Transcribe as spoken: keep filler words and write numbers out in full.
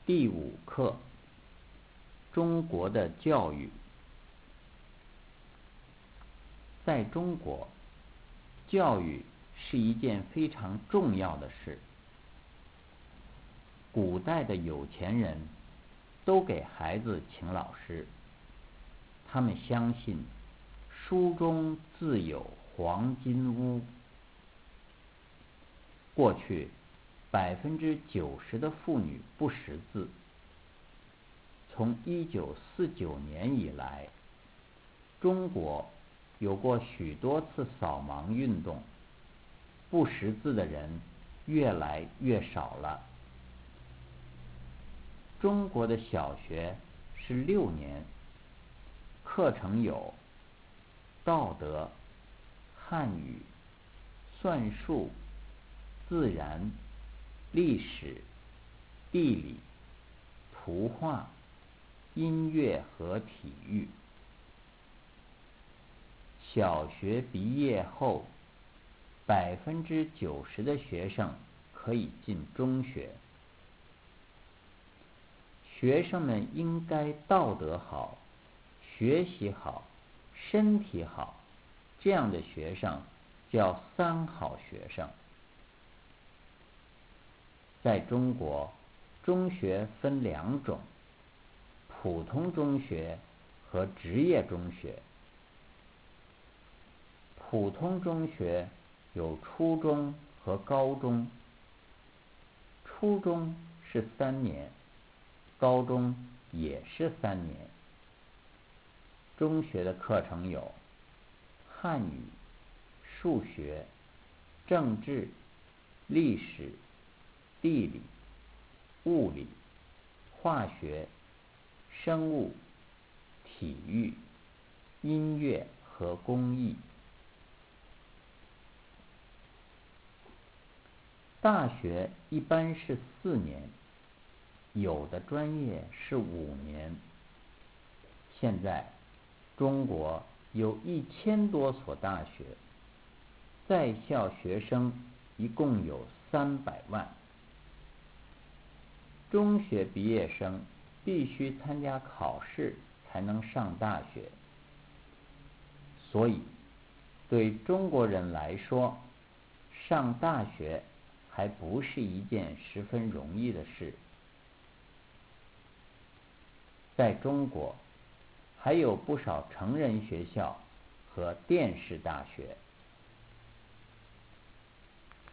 第五课：中国的教育。在中国，教育是一件非常重要的事。古代的有钱人都给孩子请老师，他们相信书中自有黄金屋。过去百分之九十的妇女不识字。从一九四九年以来，中国有过许多次扫盲运动，不识字的人越来越少了。中国的小学是六年，课程有道德、汉语、算术、自然、历史、地理、图画、音乐和体育。小学毕业后，百分之九十的学生可以进中学。学生们应该道德好，学习好，身体好，这样的学生叫三好学生。在中国，中学分两种：普通中学和职业中学。普通中学有初中和高中，初中是三年，高中也是三年。中学的课程有汉语、数学、政治、历史、地理、物理、化学、生物、体育、音乐和工艺。大学一般是四年，有的专业是五年。现在中国有一千多所大学，在校学生一共有三百万。中学毕业生必须参加考试才能上大学，所以对中国人来说，上大学还不是一件十分容易的事。在中国，还有不少成人学校和电视大学。